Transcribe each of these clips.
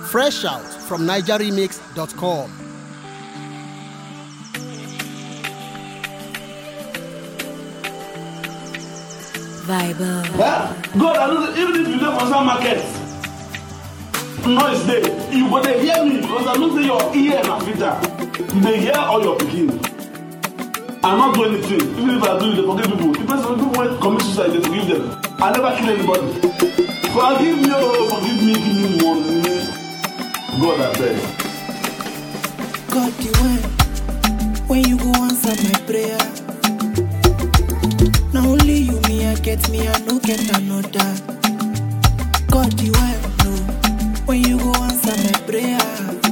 Fresh out from NigerRemix.com. Viber. Yeah. God, I know that even if you don't understand market, noise there, you go to hear me because I know that your ear and filter. You dey hear all your picking. I not do anything. Even if I do, they forgive people. The person who went commit suicide, they forgive them. I never kill anybody. Forgive me, oh, forgive me, give me money. God, I beg. God, you when you go answer my prayer. Not only you, me, I get me, I no get another. God, you know when you go answer my prayer.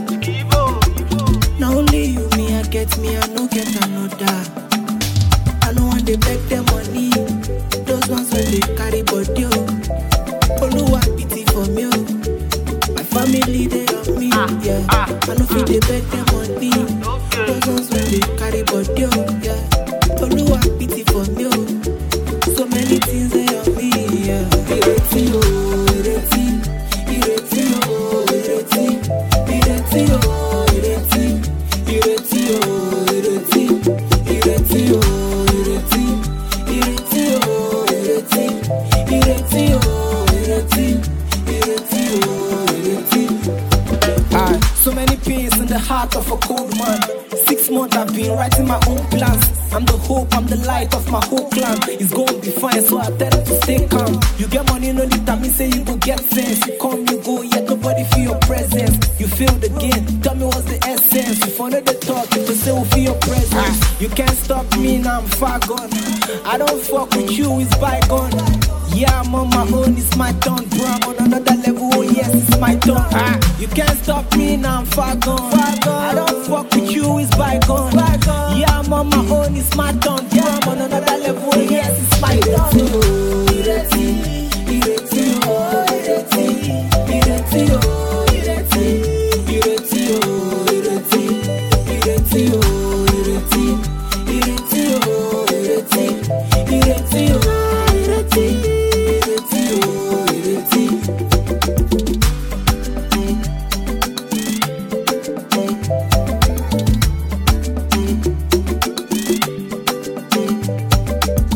Not only you, me, I get me, I no get another. I know when they beg them money, those ones when they carry body. Oluwa pity for me, my family they on me, yeah. I know if they beg them money, those ones when they carry body, yeah. Oluwa pity for me, so many things they on me, yeah. Ireti oh, ireti, ireti oh, ireti, ireti oh, ireti, ireti oh, ireti, ireti oh, ireti, ireti oh, ireti, ireti oh, ireti, ireti oh, ireti. So many pains in the heart of a cold man. 6 months I've been writing my own plans. I'm the hope, I'm the light of my whole clan. It's gonna be fine, so I tell them to stay calm. You get money, no need that mean say you go get sense. You come, you go, yet nobody feel your presence. You feel the game, tell me what's the essence. You follow the talk, you just say we feel your presence. You can't stop me, now I'm far gone. I don't fuck with you, it's bygone. Yeah, I'm on my own, it's my turn, bro. I'm on another level, oh yes, it's my turn. You can't stop me, now I'm far gone. I don't fuck with you, it's bygone. Yeah, I'm on my own, it's my turn, bro. I'm on another level, oh yes, it's my turn. Ireti, ireti, oh, ireti, ireti, oh, ireti, ireti, oh, ireti, ireti, oh, ireti, ireti, oh, ireti, ireti, oh, ireti.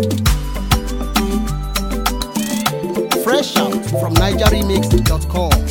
Fresh out from NigerRemix.com.